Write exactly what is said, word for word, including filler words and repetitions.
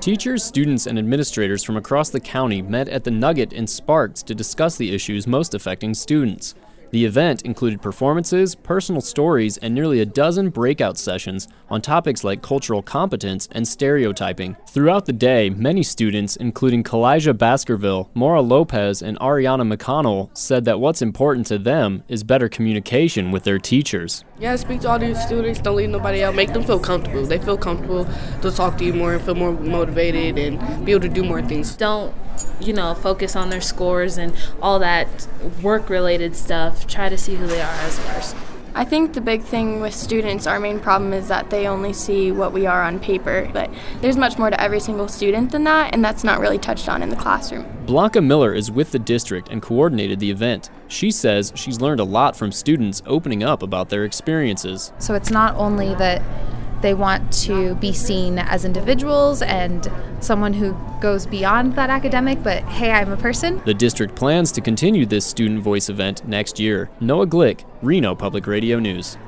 Teachers, students, and administrators from across the county met at the Nugget in Sparks to discuss the issues most affecting students. The event included performances, personal stories, and nearly a dozen breakout sessions on topics like cultural competence and stereotyping. Throughout the day, many students, including Kalijah Baskerville, Maura Lopez, and Ariana McConnell, said that what's important to them is better communication with their teachers. Yeah, speak to all these students, don't leave nobody out, make them feel comfortable. They feel comfortable to talk to you more and feel more motivated and be able to do more things. Don't, you know, focus on their scores and all that work-related stuff. Try to see who they are as a person. I think the big thing with students, our main problem is that they only see what we are on paper, but there's much more to every single student than that, and that's not really touched on in the classroom. Blanca Miller is with the district and coordinated the event. She says she's learned a lot from students opening up about their experiences. So it's not only that they want to be seen as individuals and someone who goes beyond that academic, but hey, I'm a person. The district plans to continue this Student Voice event next year. Noah Glick, Reno Public Radio News.